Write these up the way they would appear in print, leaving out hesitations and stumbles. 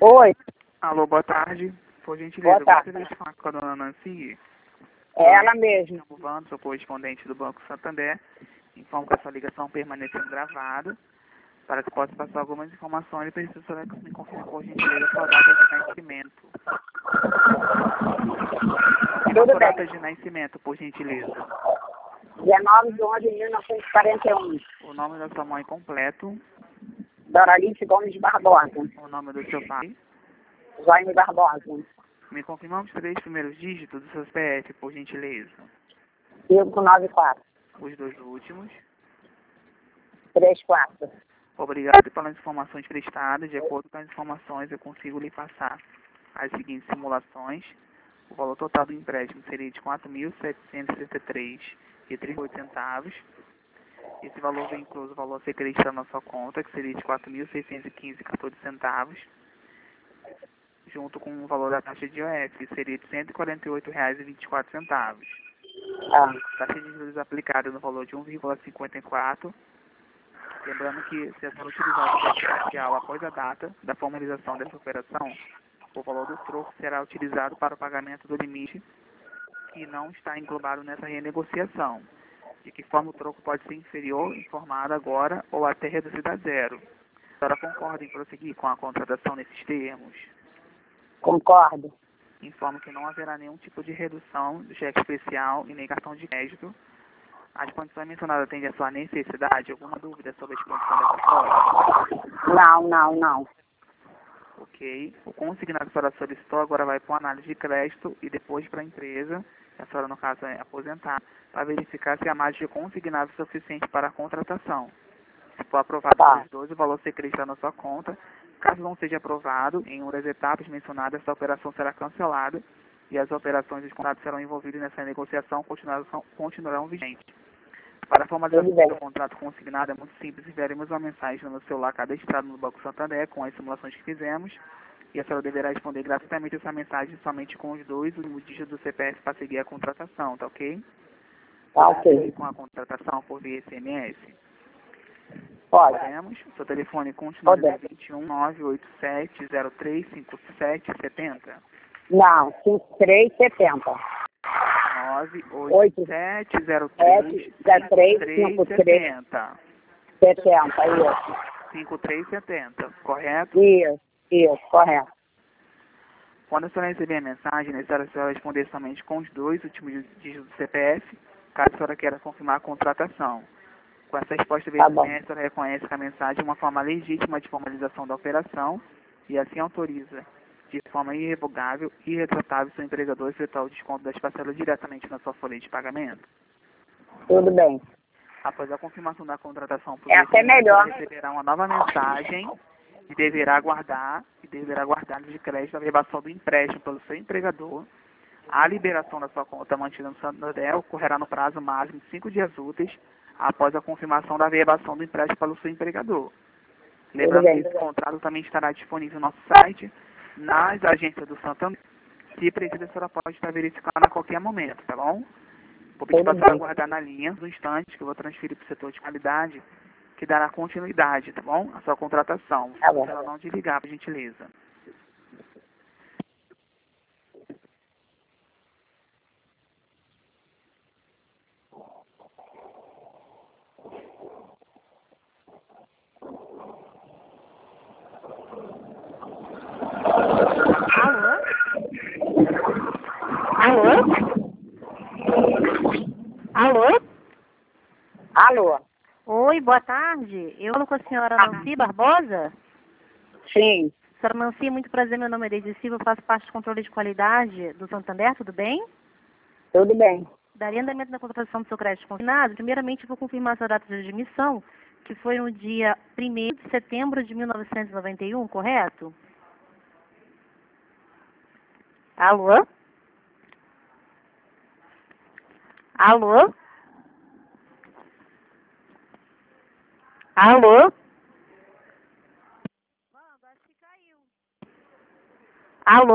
Oi, Alô, boa tarde. Por gentileza, boa tarde. gostaria de falar com a dona Nancy. É ela mesma. Vando, sou correspondente do Banco Santander. Informo que a sua ligação permanecendo gravada. Para que possa passar algumas informações, e preciso saber que me confirme, por gentileza, sua data de nascimento. Tudo Sua bem. data de nascimento, por gentileza. 19 de 11 de 1941. O nome da sua mãe completo. Doralice Gomes Barbosa. O nome do seu pai. Jaime Barbosa. Me confirma os 3 primeiros dígitos do seu CPF, por gentileza. 594. Os 2 últimos. 34. Obrigado pelas informações prestadas. De acordo com as informações, eu consigo lhe passar as seguintes simulações. O valor total do empréstimo seria de R$ 4.763,38. Esse valor vem incluso o valor a ser creditado na sua conta, que seria de R$ 4.615,14, junto com o valor da taxa de IOF, que seria de R$ 148,24. Ah, Taxa de juros aplicada no valor de 1,54. Lembrando que, se for utilizado o cheque especial após a data da formalização dessa operação, o valor do troco será utilizado para o pagamento do limite que não está englobado nessa renegociação. De que forma o troco pode ser inferior, informado agora ou até reduzido a zero. A senhora concorda em prosseguir com a contratação nesses termos? concordo. Informo que não haverá nenhum tipo de redução do cheque especial e nem cartão de crédito. As condições mencionadas atendem à sua necessidade? Alguma dúvida sobre as condições dessa forma? Não. Ok. O consignado que a senhora solicitou agora vai para uma análise de crédito e depois para a empresa, que a senhora no caso é aposentar, para verificar se a margem de consignado é suficiente para a contratação. Se for aprovado pelos dois, o valor ser creditado na sua conta. Caso não seja aprovado, em uma das etapas mencionadas, essa operação será cancelada e as operações dos contratos serão envolvidas nessa negociação continuarão vigentes. Para a formalização do seu contrato consignado é muito simples. Enviaremos uma mensagem no celular cadastrado no Banco Santander com as simulações que fizemos e a senhora deverá responder gratuitamente essa mensagem somente com os 2 últimos dígitos do CPF para seguir a contratação, tá ok? Tá ok. Com a contratação por via SMS. Pode. Podemos. Seu telefone continua Pode. 21 987 035770. Não, 5370. 987 035370. 70, isso. 5370, correto? Isso, correto. Quando a senhora receber a mensagem, é necessário a senhora responder somente com os 2 últimos dígitos do CPF, caso a senhora queira confirmar a contratação. Com essa resposta via SMS, a senhora reconhece que a mensagem é uma forma legítima de formalização da operação e assim autoriza, de forma irrevogável e irretratável, seu empregador a efetuar o desconto das parcelas diretamente na sua folha de pagamento. Tudo bem. Após a confirmação da contratação, É até melhor. você receberá uma nova mensagem e deverá aguardar de crédito a verbação do empréstimo pelo seu empregador. A liberação da sua conta mantida no Santander ocorrerá no prazo máximo de 5 dias úteis após a confirmação da verbação do empréstimo pelo seu empregador. Lembrando que esse contrato também estará disponível no nosso site, nas agências do Santander. Se precisa, a senhora pode estar verificando a qualquer momento, tá bom? Vou pedir para a senhora aguardar na linha, no instante, que eu vou transferir para o setor de qualidade, que dará continuidade, tá bom? A sua contratação. Tá bom. Se ela não desligar, por gentileza. Alô? Oi, boa tarde. Eu falo com a senhora Nancy Barbosa. Sim, Senhora Nancy, muito prazer, meu nome é Deise Silva, eu faço parte do controle de qualidade do Santander, tudo bem? tudo bem. Daria andamento na contratação do seu crédito consignado. Primeiramente, eu vou confirmar a sua data de admissão, que foi no dia 1º de setembro de 1991, correto? Alô? Alô? Alô? Alô?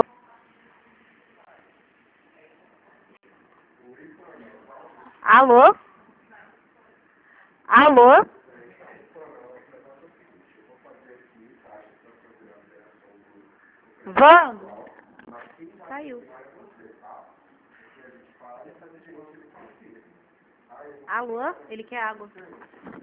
Alô? Alô? Vando! Saiu. Alô? Ele quer água.